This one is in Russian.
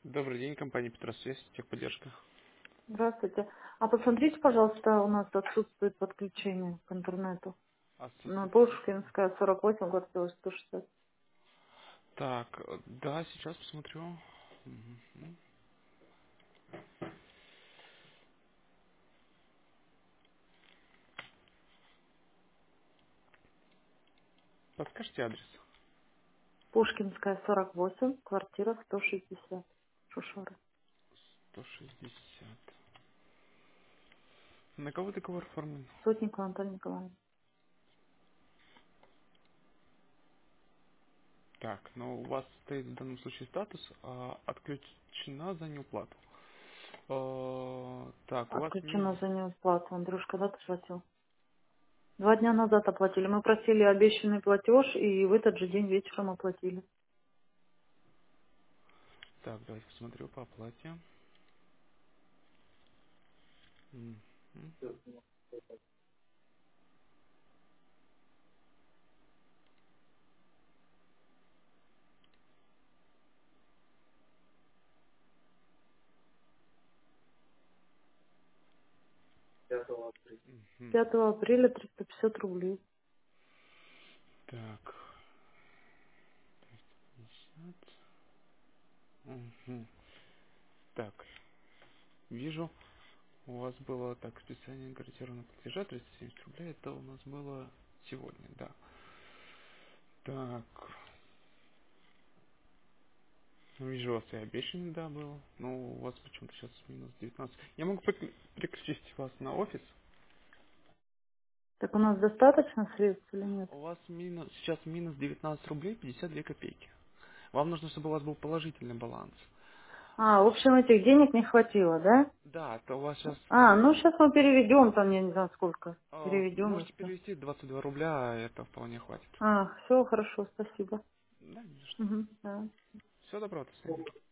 Добрый день, компания Петросвязь, техподдержка. Здравствуйте. А посмотрите, пожалуйста, у нас отсутствует подключение к интернету. На Отсутствует подключение. Пушкинская, 48, квартира 160. Так, да, сейчас посмотрю. Мгм. Подскажите адрес. Пушкинская, 48, квартира 160. Шушары. 160. На кого договор оформлен? Сотникова Антон Николаевич. Так, но у вас стоит в данном случае статус отключена за неуплату. Так, у вас Отключено за неуплату. Андрюш, когда ты платил? 2 дня назад оплатили. Мы просили обещанный платеж, и в этот же день вечером оплатили. Так, давайте посмотрю по оплате. Мгм. 5 Мгм. апреля 350 рублей. Так, 50. Мгм. Так, вижу. У вас было так, списание гарантированного платежа 370 рублей. Это у нас было сегодня, да. Так, ну, вижу, у вас и обещанный, да, был. Ну, у вас почему-то сейчас минус 19. Я могу переключить вас на офис. Так у нас достаточно средств или нет? У вас сейчас минус 19 рублей 52 копейки. Вам нужно, чтобы у вас был положительный баланс. В общем, этих денег не хватило, да? Да, то у вас сейчас Ну сейчас мы переведем, там я не знаю сколько. Переведем и можете все. перевести 22 рубля, это вполне хватит. Все хорошо, спасибо. Да, не за что. Угу, да. Всего доброго, до свидания.